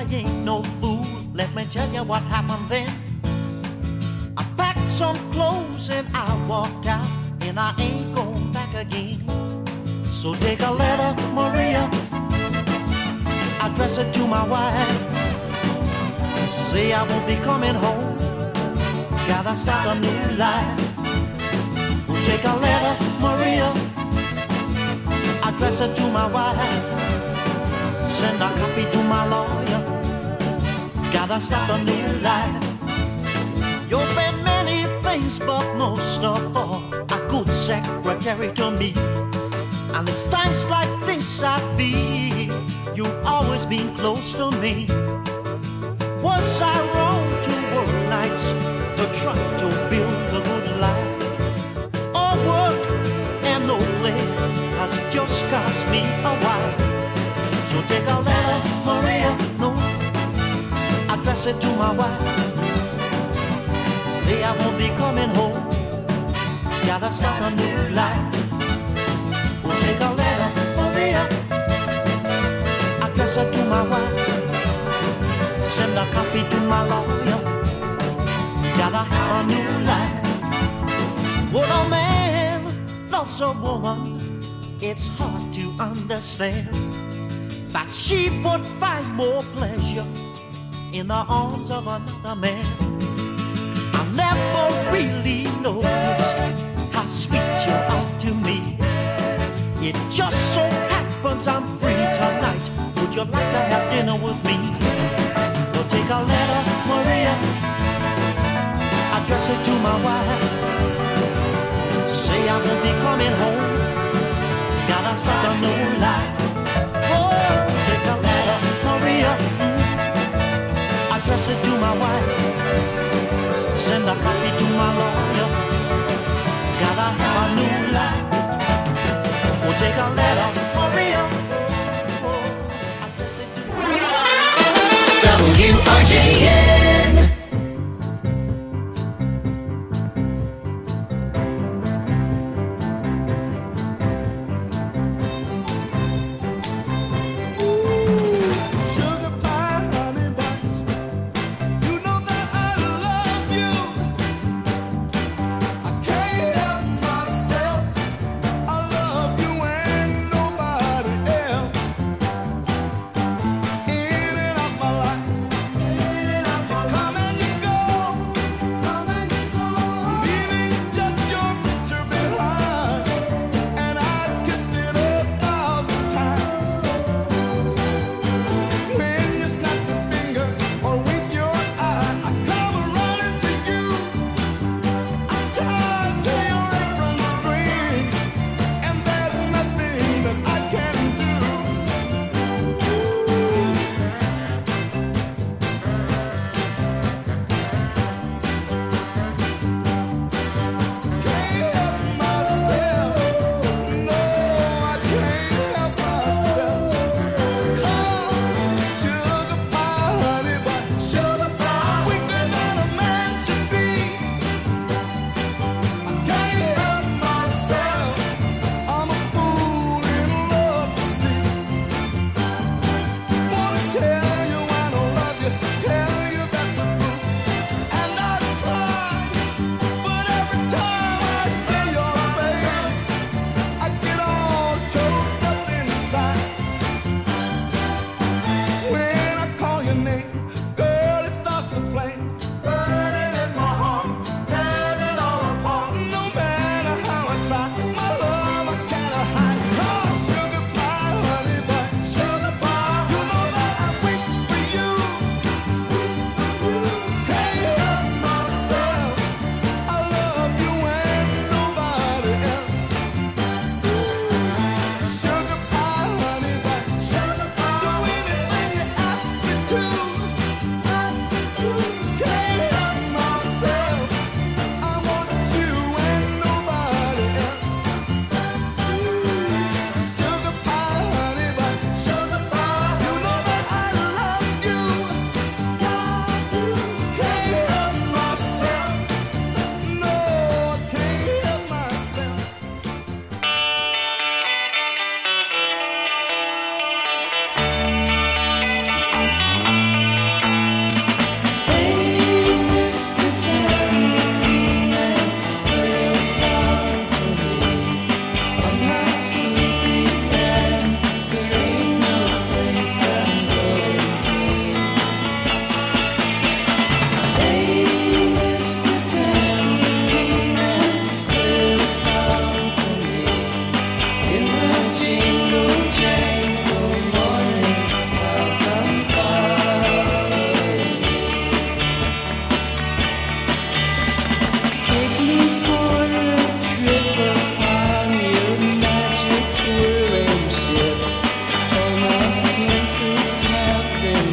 ain't no fool. Let me tell you what happened then. I packed some clothes and I walked out, and I ain't going back again. So take a letter, Maria, address it to my wife. Say I won't be coming home, gotta start a new life. Well, take a letter, Maria, address it to my wife. Send a copy to my lawyer, gotta start a new life. You've been many things, but most of all, a good secretary to me. And it's times like this I feel you've always been close to me. Was I wrong to work nights to try to build a good life? All work and no play has just cost me a while. So take a letter, Maria, no, address it to my wife. Say I won't be coming home, gotta start a new life. We'll take a letter, Maria, address it to my wife. Send a copy to my lawyer, gotta have a new life. When a man loves a woman, it's hard to understand that she would find more pleasure in the arms of another man. I never really noticed how sweet you are to me. It just so happens I'm free tonight. Would you like to have dinner with me? Well, take a letter, Maria, address it to my wife. Say I won't be coming home, gotta start a new life. Oh, take a letter, Maria, address it to my wife. Send a copy to my lawyer, gotta have a new life. We'll take a letter, Maria, address it to WRJN.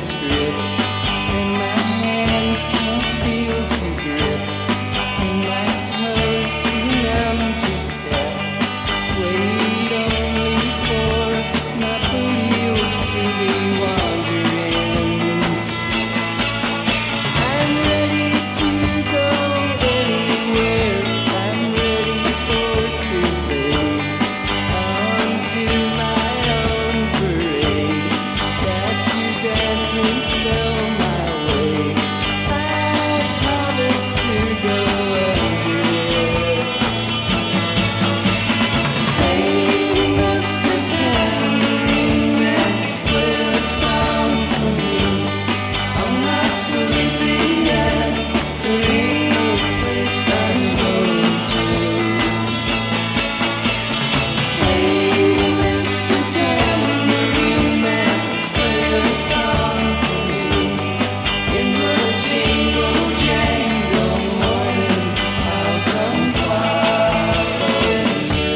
script, and my hands can't feel to grip, and my toes too numb to step. Wait only for my wheels to be wandering. I'm ready to go anywhere. I'm ready for today. On to my own parade. Fast to dance and spell my way. I promise to go everywhere. Hey, Mr. Tambourine Man, play a song for me. I'm not sleepy yet. There ain't no place I'm going to. Hey, Mr. Tambourine Man, play a song for me. In the jingle jangle morning, I'll come following you.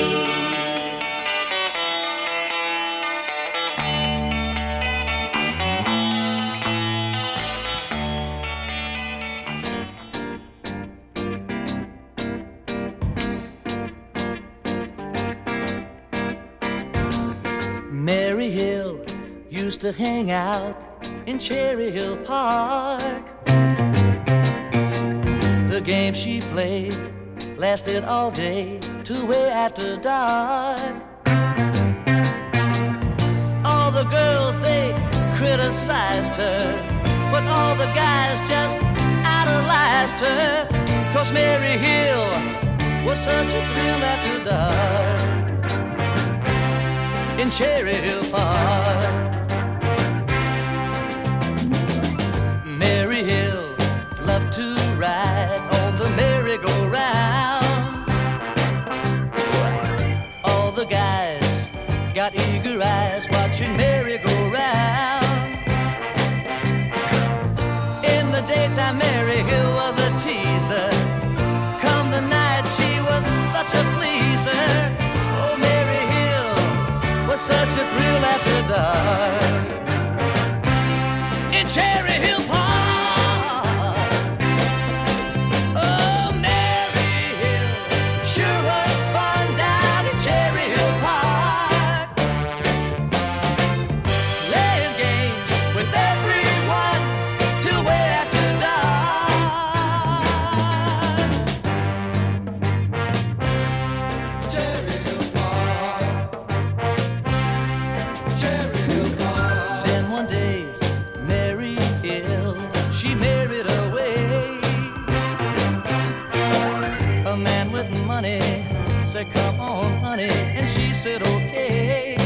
Mary Hill used to hang out in Cherry Hill Park. The game she played lasted all day to way after dark. All the girls, they criticized her, but all the guys just idolized her. 'Cause Mary Hill was such a thrill after dark in Cherry Hill Park. Mary Hill loved to ride on the merry-go-round. All the guys got eager eyes watching Mary go round. In the daytime, Mary Hill was a teaser. Come the night, she was such a pleaser. Oh, Mary Hill was such a thrill after dark in Cherry Hill Park. Oh, Mary Hill sure was fun down in Cherry Hill Park. Playing games with everyone till way after dark. Cherry Hill Park. Cherry Hill Park. Then one day, Mary Hill, she married away. A man with money said, "Come on, honey," and she said, "Okay."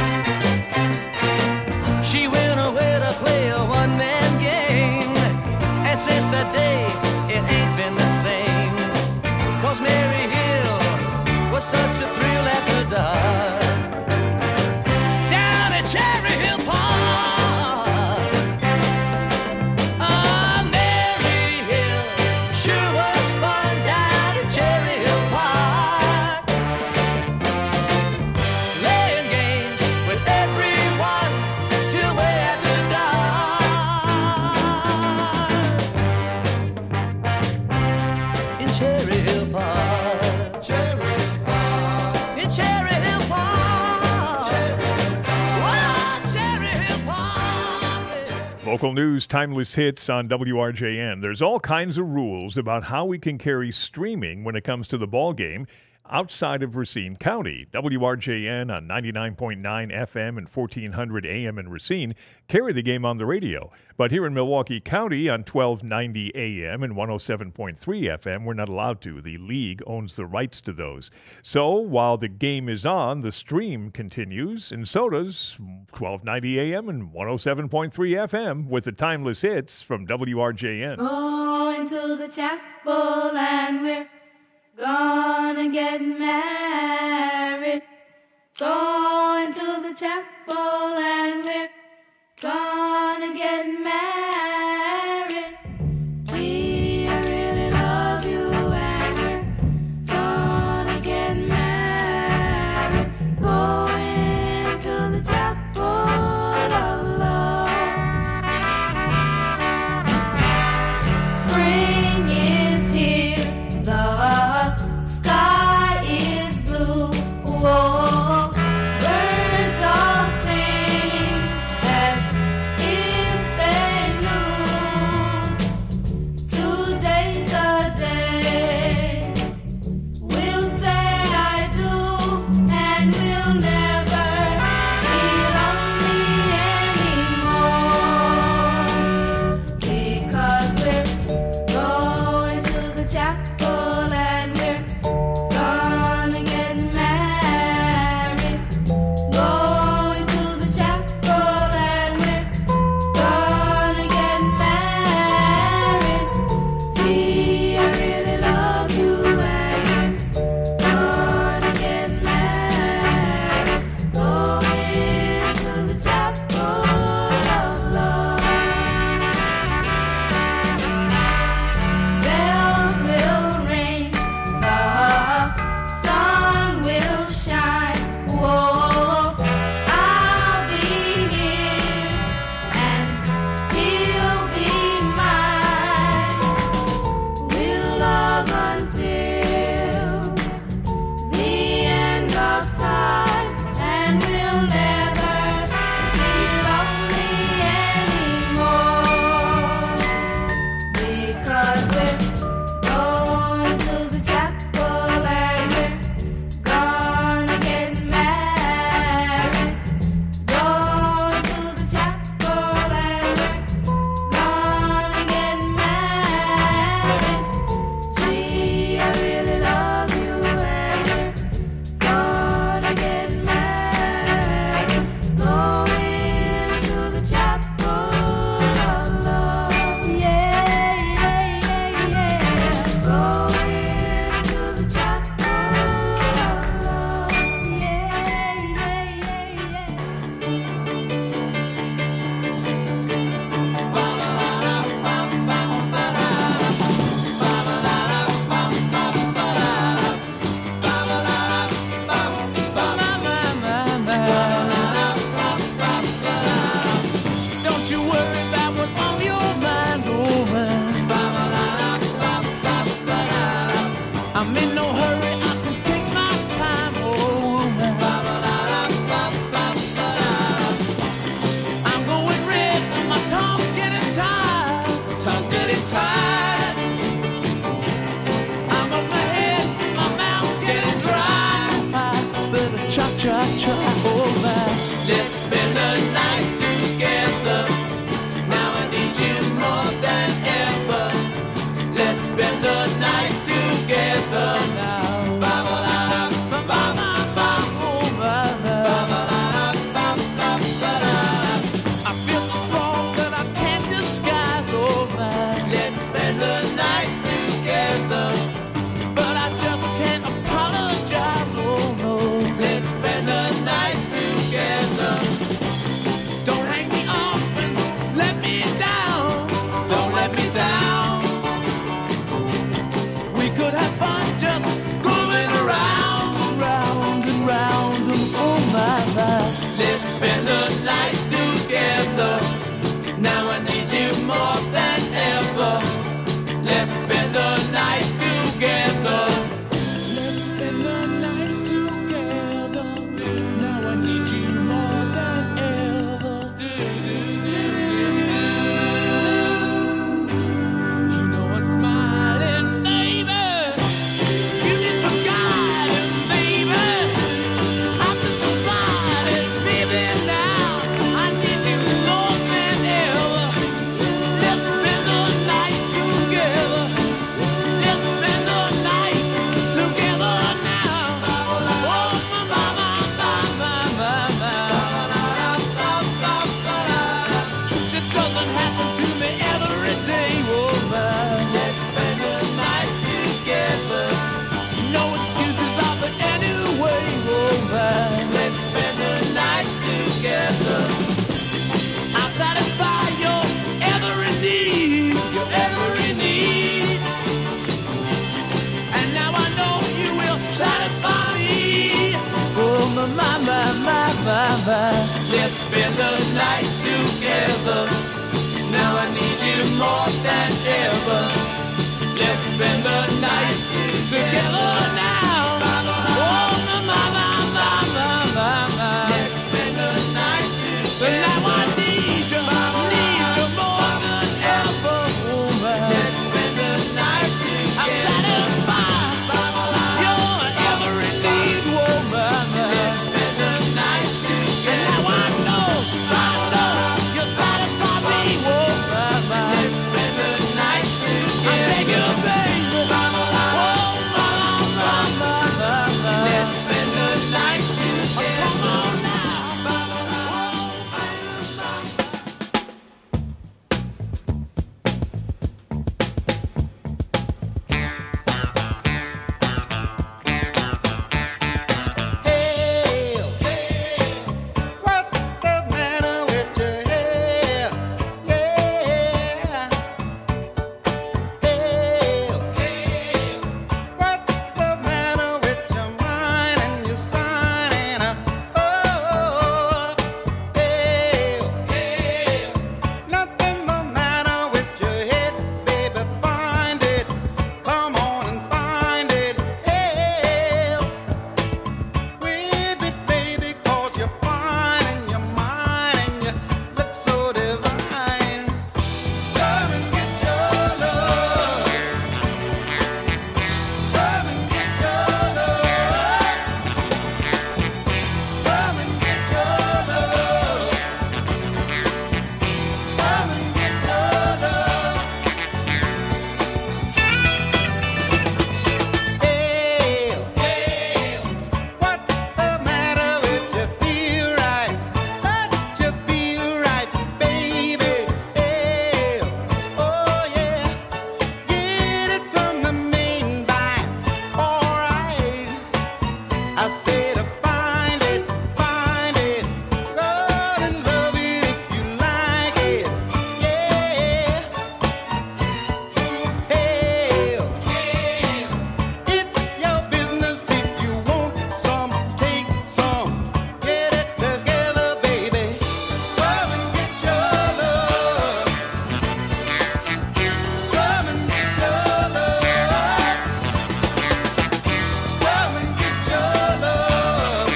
She went away to play a one-man game, and since that day, it ain't been the same. 'Cause Mary Hill was such a thrill after dark down at Cherry Hill Park. Oh, Mary Hill sure was fun down at Cherry Hill Park. Playing games with everyone till way after dark in Cherry Hill Park. Cherry Hill Park. In Cherry Hill Park. Cherry Hill Park. Oh, Cherry Hill Park. Local news, timeless hits on WRJN. There's all kinds of rules about how we can carry streaming when it comes to the ball game outside of Racine County. WRJN on 99.9 FM and 1400 AM in Racine carry the game on the radio. But here in Milwaukee County on 1290 AM and 107.3 FM, we're not allowed to. The league owns the rights to those. So while the game is on, the stream continues, and so does 1290 AM and 107.3 FM with the timeless hits from WRJN. Going to the chapel and we're gonna get married. Going to the chapel and we're gonna get married. We really love you and we're gonna get married. Going to the chapel of love. Let's spend the night together. Now I need you more than ever. Let's spend the night together now. Oh, let's spend the night together. Now I need you more than ever, woman. Let's spend the night together. I'm satisfied. You're every need, woman. Let's spend the night together. Now I know you satisfy me, woman. Let's spend the night together. I beg you, baby. Let's spend the night together. Come on now. What's the matter with your hair? Yeah. What's the matter with your mind and your sign and nothing the matter with your head, baby. Find it. Come on and find it. With it, baby, 'cause you're fine and you're mine and you look so divine. Come and get your love. Come and get your love. Come and get your love. Come and get your love. What's the matter with you? Feel right, let you feel right, baby. Oh yeah, get it from the main line. All right, I say to find it, run and love it if you like it. Yeah. It's your business if you want some, take some, get it together, baby. Come and get your love. Come and get your love. Come and get your love.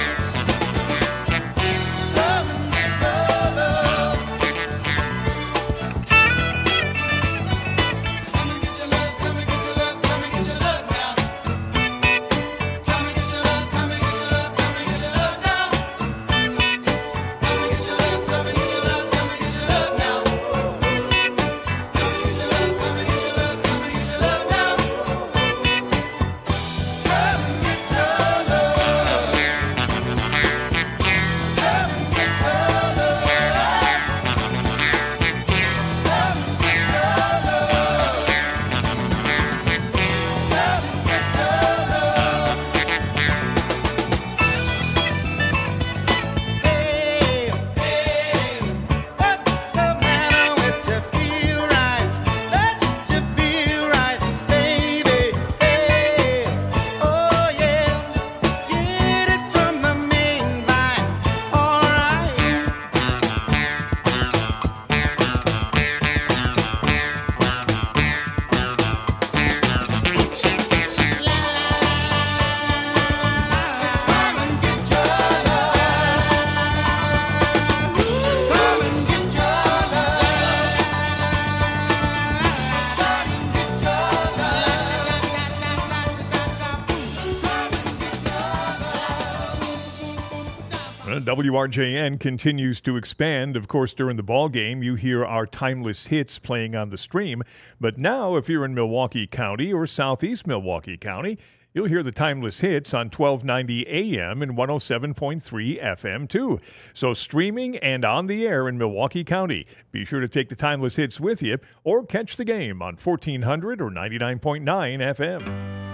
Come and get your love. Come and get your love, come and get your love, come and get your love now. Come and get your love, come and get your love, come and get your love now. Come and get your love, come and get your love, come and get your love now. Come and get your love, come and get your love, come and get your love now. Come and get your love. What's the matter with you? Feel right, let you feel right, baby. Oh yeah, get it from the main line. All right. Come and get your love. Come and get your love. Come and get your WRJN continues to expand. Of course, during the ball game, you hear our timeless hits playing on the stream. But now, if you're in Milwaukee County or southeast Milwaukee County, you'll hear the timeless hits on 1290 AM and 107.3 FM too. So streaming and on the air in Milwaukee County. Be sure to take the timeless hits with you or catch the game on 1400 or 99.9 FM.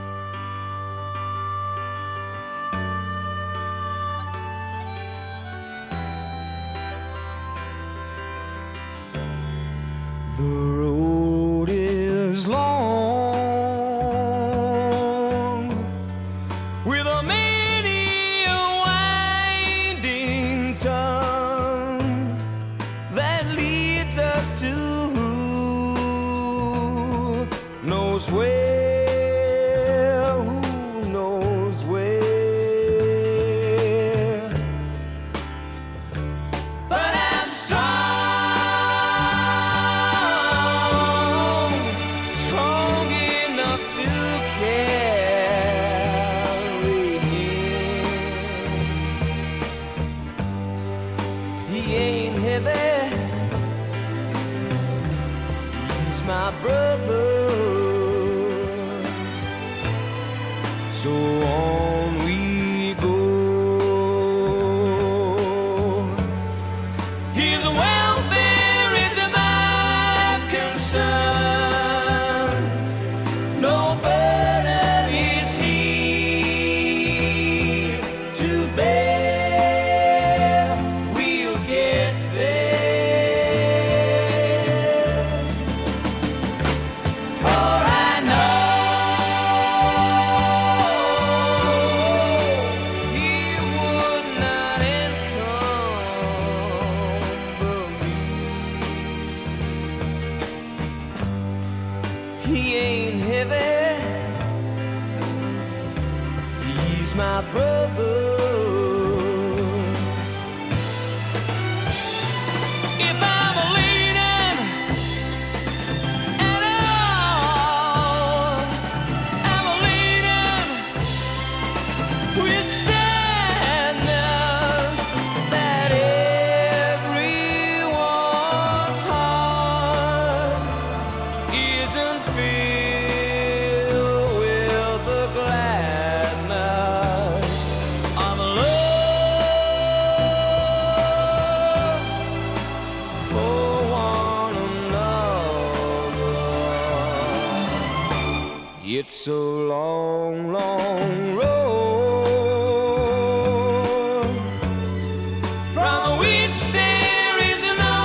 The road is long with a many a winding turn. knows where? Who knows where? But I'm strong, strong enough to carry him. He ain't heavy, he's my brother. So on we go. His welfare is my concern. No burden is he to bear. We'll get there. For I know he would not encumber me. He ain't heavy, he's my brother. If I'm leaning at all, I'm leaning with sadness that everyone's heart isn't filled with the gladness of love for one another. It's a long, long road from which there is no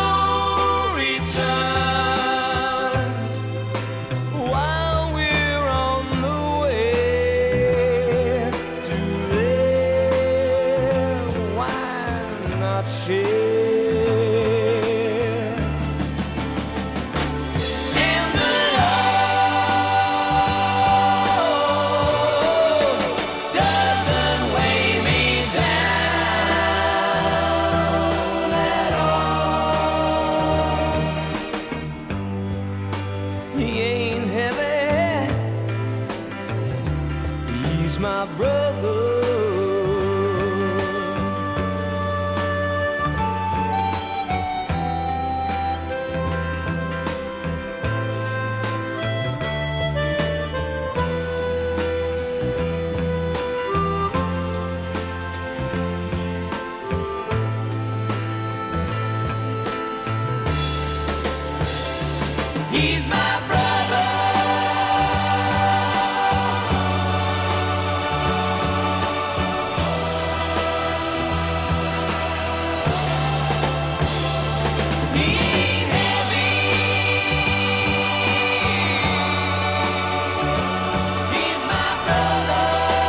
return. While we're on the way to there, why not share? And the love doesn't weigh me down at all. He ain't heavy, he's my brother. He's my brother. He ain't heavy, he's my brother.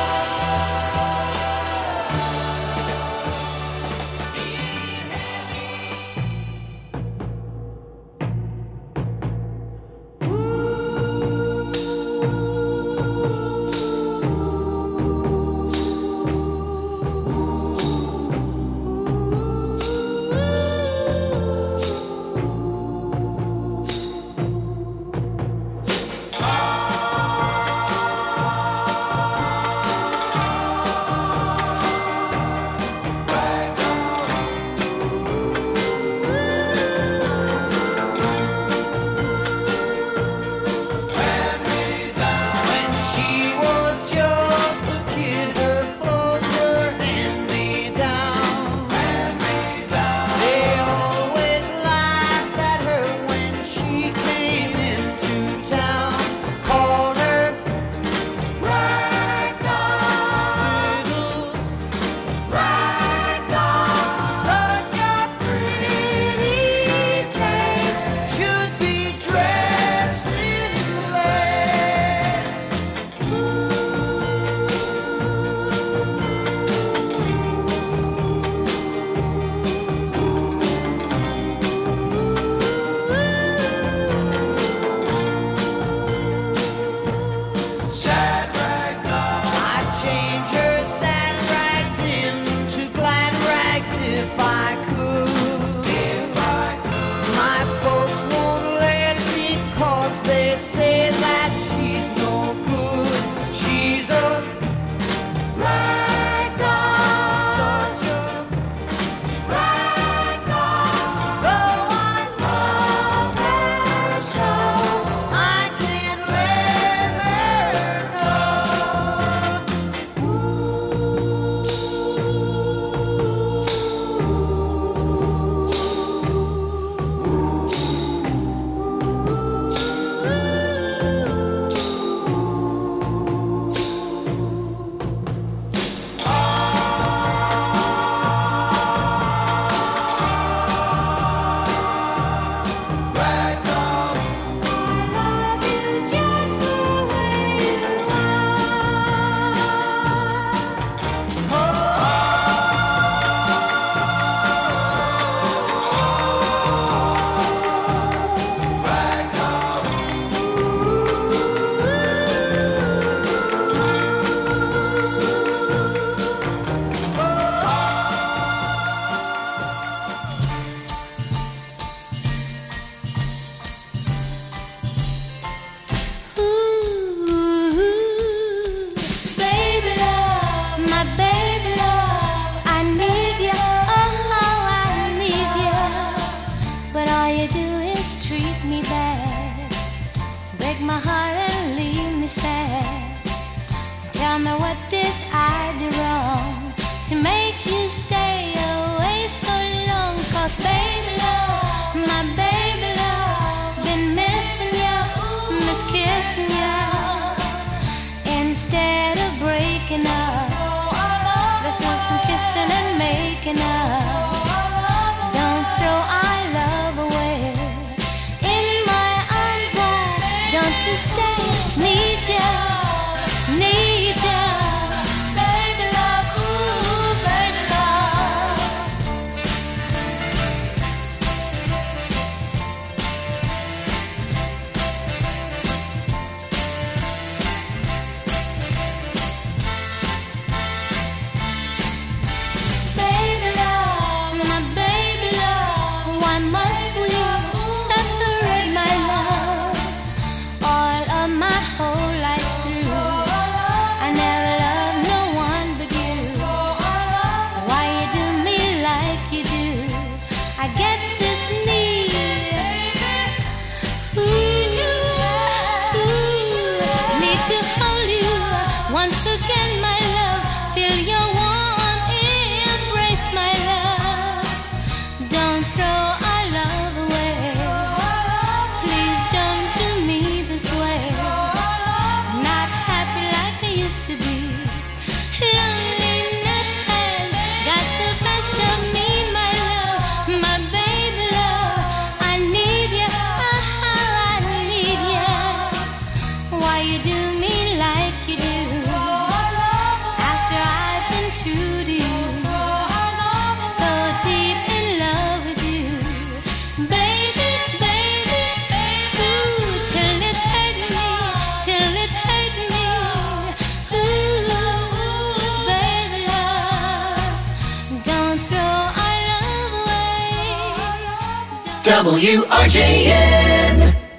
He ain't heavy. treat me bad, break my heart and leave me sad. Tell me, what did I do wrong to make you stay away so long? 'Cause baby love, my baby love, been missing you, miss kissing you. Instead of breaking up, let's do some kissing and making up. Don't throw our love away. In my arms, why don't you stay? Need you, need you. Baby love, ooh, baby love. Baby love, my baby love, why must we separate, my love? All of my whole life through, I never loved no one but you. Why you do me like you do? I get this need, need to hold you once again, my love. Feel your warm embrace, my love. Don't throw our love away. Please don't do me this way. Not happy like I used to be. Loneliness has got the best of me, my love, my baby love. I need you, I need you. Why you do me like you do? After I've been true to you, so deep in love with you, baby, baby, ooh, till it's hurting me, till it's hurting me, ooh, baby love, don't throw our love away. WRJN.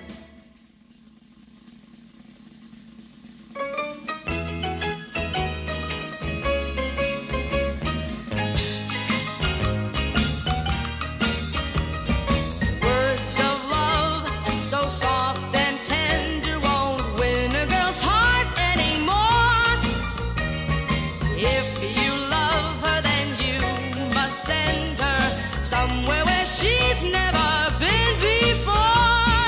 Words of love, so soft and tender, won't win a girl's heart anymore. If you love her, then you must send her somewhere where she's never been before.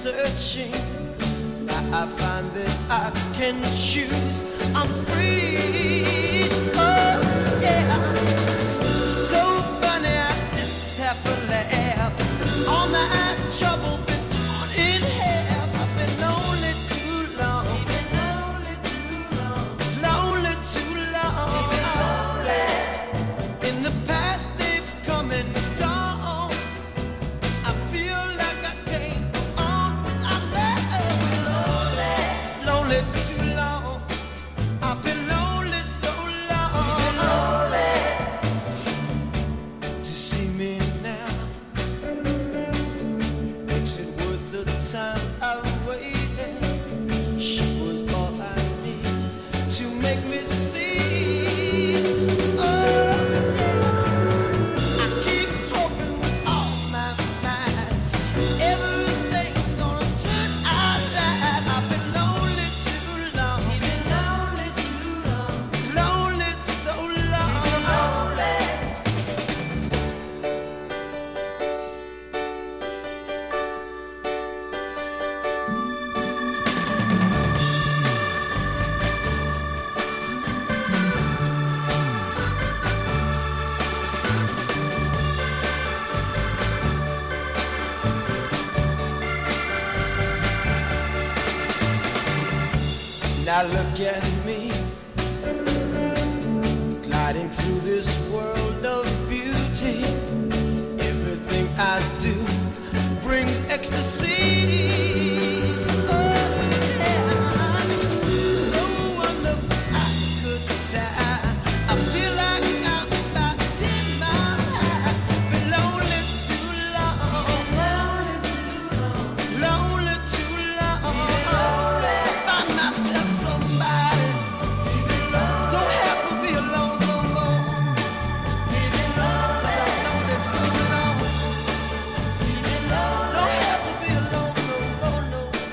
searching. Now I find that I can choose. I'm free. Oh, yeah. So funny, I just have to laugh. All my trouble been torn in half. I've been lonely too long. Lonely too long. In the past they've come and gone. I feel like I can't go on without love. Lonely too long. I've been lonely so long. To see me now makes it worth the time I waited. She was all I need to make me see. Oh, I keep hoping with all my mind everything's gonna turn out right. I've been lonely too long. Lonely so long. Now look at me, gliding through this world of beauty. Everything I do brings ecstasy. Oh, yeah. No wonder I could die. I feel like I'm about 10 miles high. Been lonely too long. Lonely too long. Find myself somebody. Don't have to be alone no more. Lonely so long. Don't have to be alone no more, no more.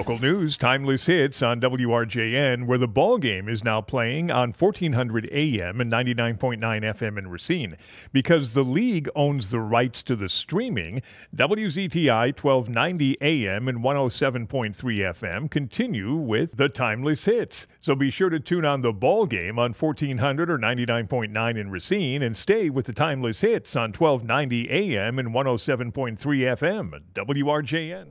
Local news, timeless hits on WRJN, where the ball game is now playing on 1400 AM and 99.9 FM in Racine. Because the league owns the rights to the streaming, WZTI 1290 AM and 107.3 FM continue with the timeless hits. So be sure to tune on the ball game on 1400 or 99.9 in Racine and stay with the timeless hits on 1290 AM and 107.3 FM. WRJN.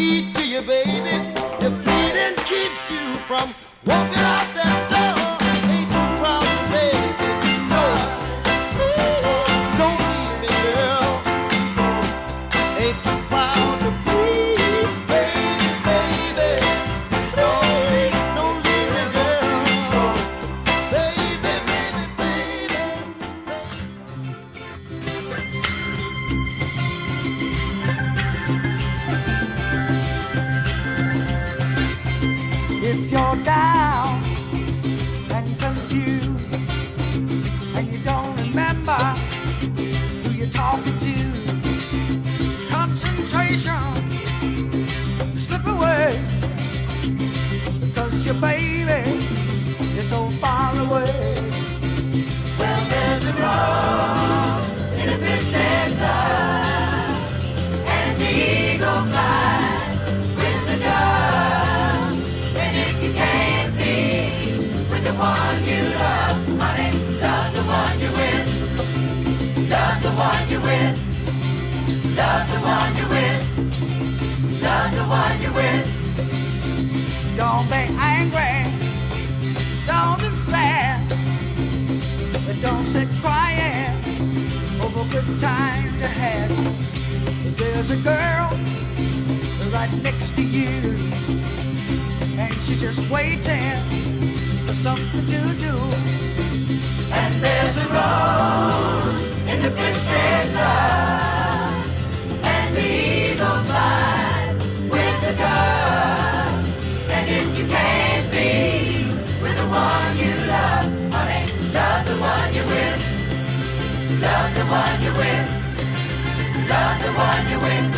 need to you, baby. Your bleeding keeps you from walking out that door. Ain't too proud to beg to see no. Don't leave me, girl. Ain't too proud to plead, baby, baby. Don't leave me, girl. Baby, baby, baby. If you're down and confused and you don't remember who you're talking to, concentration slip away because your baby is so far away. Well, there's a rose in a twisted love, and the eagle flies with the dove. And if you can't be with the one you love, honey, love the one you're with. Love the one you're with. Love the one you're with. Love the one you're with. Don't be angry. Don't be sad. But don't sit crying over good times you had. There's a girl right next to you, and she's just waiting for something to do. And there's a rose in the twisted love, and the eagle flies with the dove. And if you can't be with the one you love, honey, love the one you're with. Love the one you're with. Love the one you're with.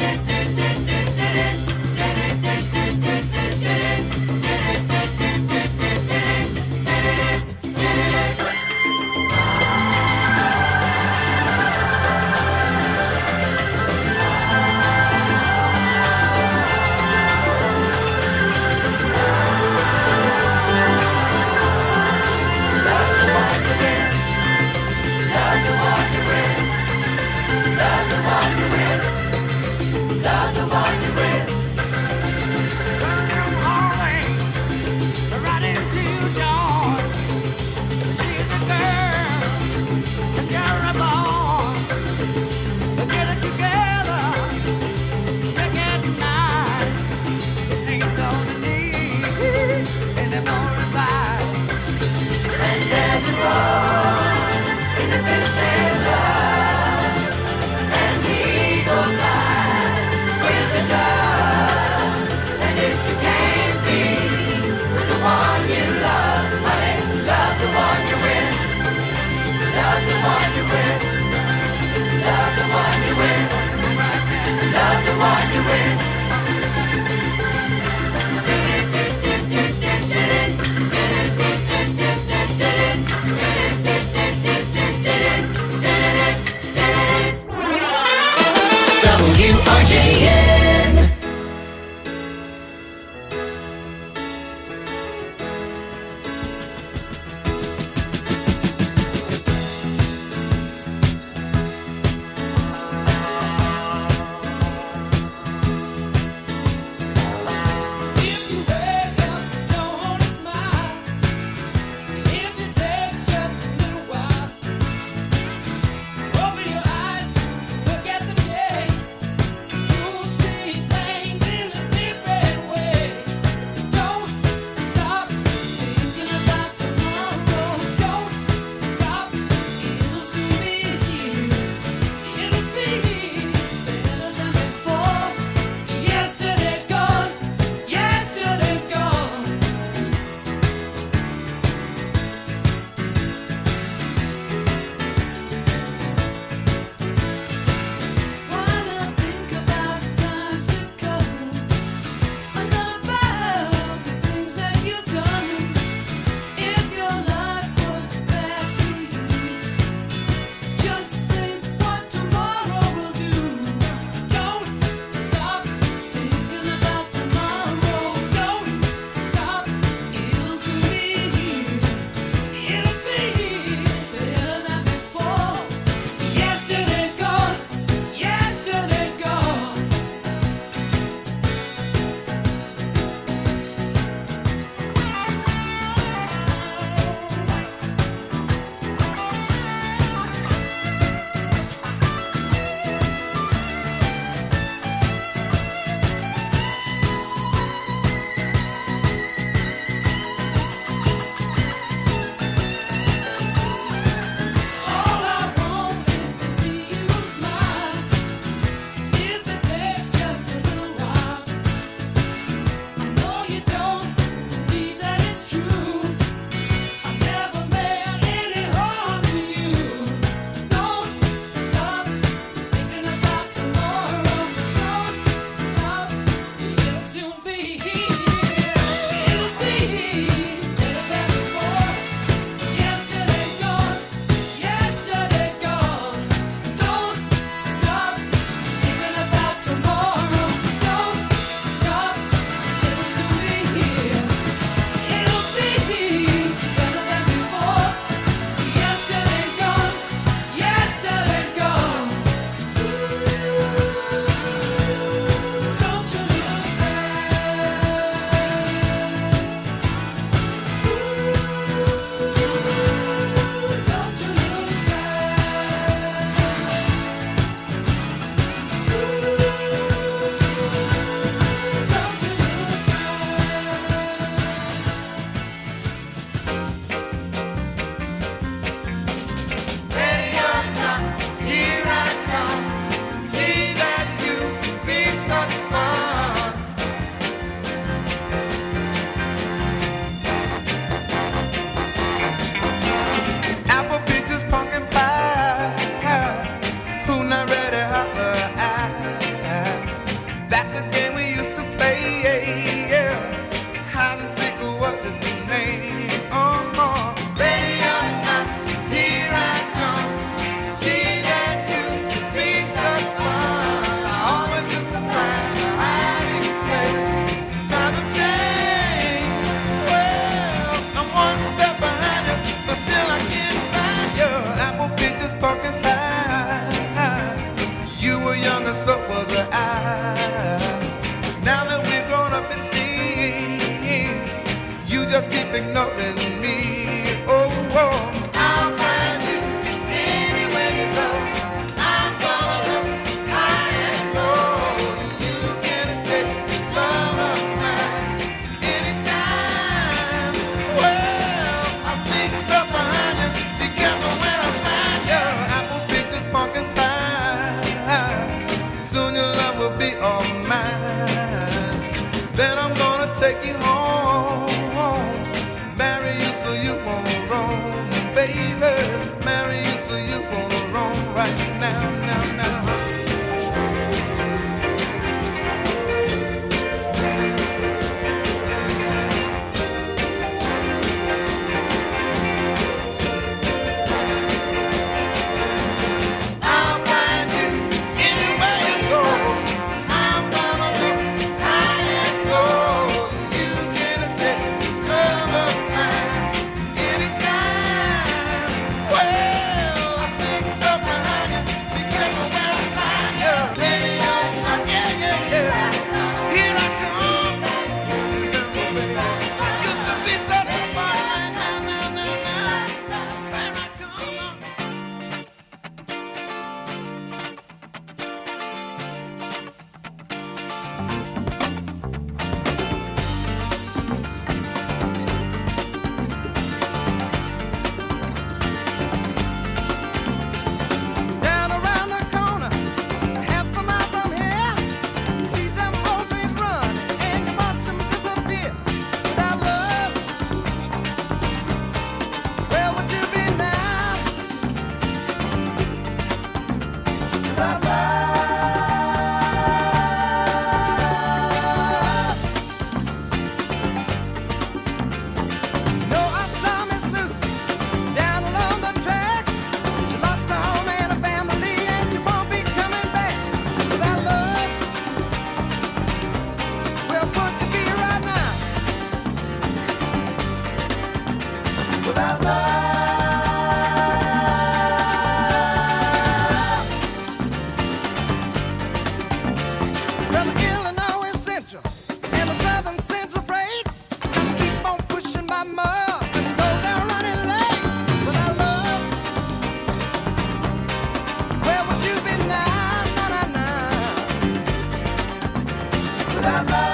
WRJN. Hide and seek was its name. Ready or not, here I come. Gee, that used to be such fun. I always used to find a hiding place. Time to change. Well, I'm one step behind you, but still I can't find you. Apple peaches, pumpkin pie. You were young and so was I. Now that we've grown up, it seems you just keep ignoring me. Oh, I'll find you anywhere you go. I'm gonna look high and low. You can't escape this love of mine anytime. Well, I'll sneak up behind you. Be careful when I find you. Apple peaches, pumpkin pie. Soon your love will be all mine. Then I'm gonna take you home, marry you so you won't roam, baby. Marry you so you won't roam right now, now, now. I'll find you anywhere you go. I'm gonna look high and low. You can't escape this love of mine anytime. Well, I sneak up behind you. Be careful when I find you. Ready or not, yeah, yeah, yeah. Here I come. It used to be such a fun night. Now, now, now, now. Here I come. Down around the corner, half a mile from here, see them poultry running, and you watch them disappear. Without love, where would you be now? Without love, no, I saw Miss Lucy down along the tracks. She lost her home and her family, and she won't be coming back. Without love, where would you be right now? Without love, well, the Illinois is Central and the Southern Central freight keep on pushing my mud, and though they're running late. Without love, where would you be now? Na, na, na. Without love.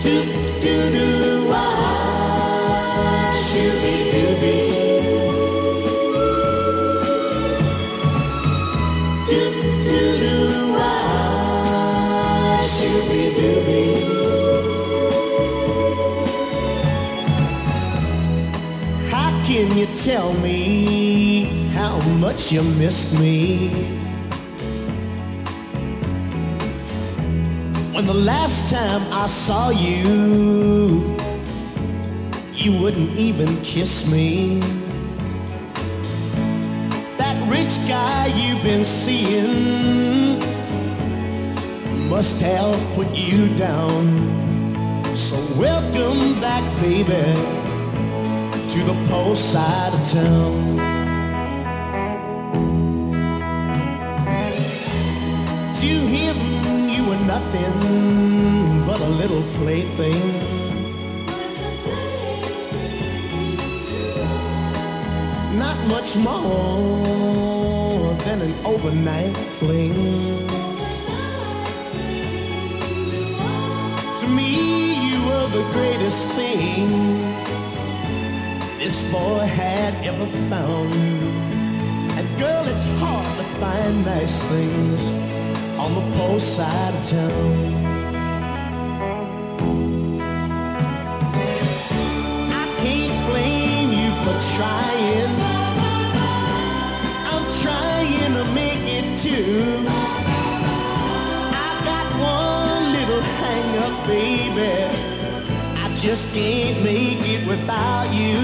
How can you tell me how much you miss me? When the last time I saw you, you wouldn't even kiss me. That rich guy you've been seeing must have put you down. So welcome back, baby, to the poor side of town. To him you were nothing but a little plaything. Not much more than an overnight fling. To me you were the greatest thing this boy had ever found. And girl, it's hard to find nice things on the poor side of town. I can't blame you for trying. I'm trying to make it too. I got one little hang up, baby. I just can't make it without you.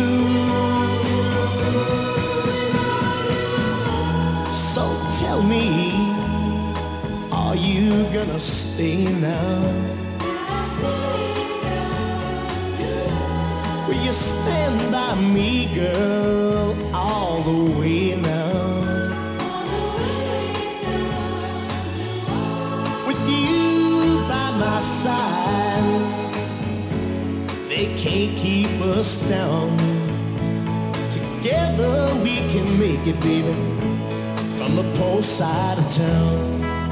So tell me, are you gonna stay now? Will you stand by me, girl, all the way now? With you by my side, they can't keep us down. Together we can make it, baby, from the poor side of town.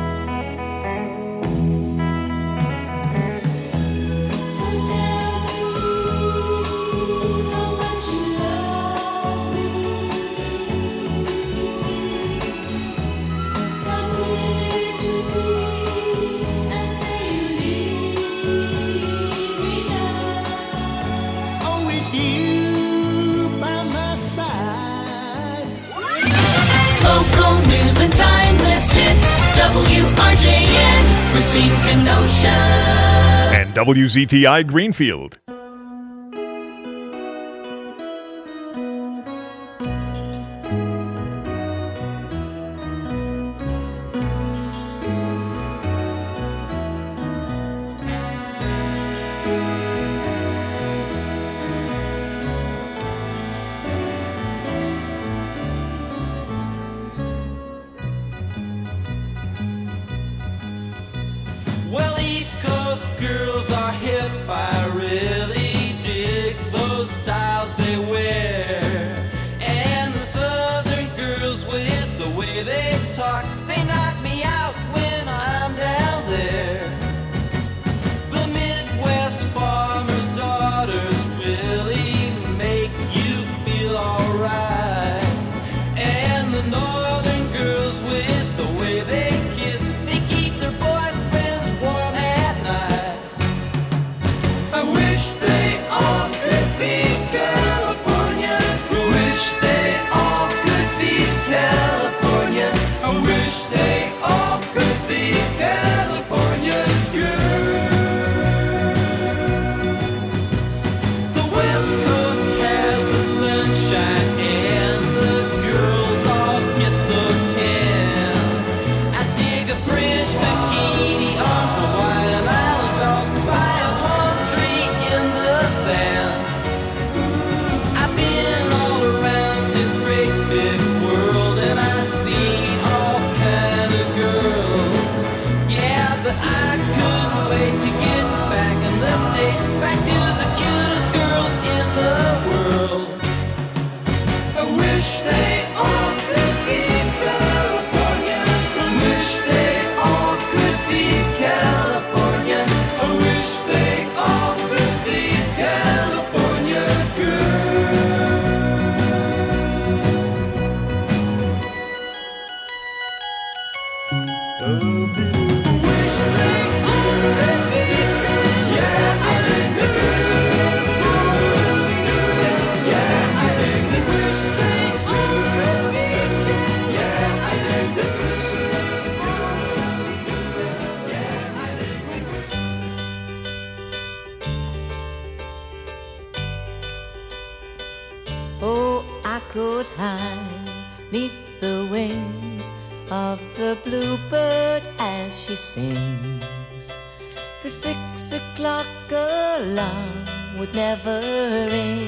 Local news and timeless hits. WRJN, Racine, Kenosha. And WZTI Greenfield. Well, East Coast girls are hip. I really dig those styles they wear. And the Southern girls with the way they talk, they knock me out when I'm down there. The Midwest farmers' daughters really make you feel alright. And the Northern girls with the way they kiss, they keep their boyfriends warm at night. I wish they all could be California. I wish they all could be California. I wish they all could be California girls. The West Coast has the sunshine and the girls all get so tan. I dig a French bikini on Hawaiian Island girls by a palm tree in the sand. I've been all around this great big world and I've seen all kind of girls. Yeah, but I couldn't wait to get back in the States, back to the cutest girls in the world. I wish they all could be California. I wish they all could be California. I wish they all Oh, I could hide neath the wings of the bluebird as she sings. The 6 o'clock alarm would never ring.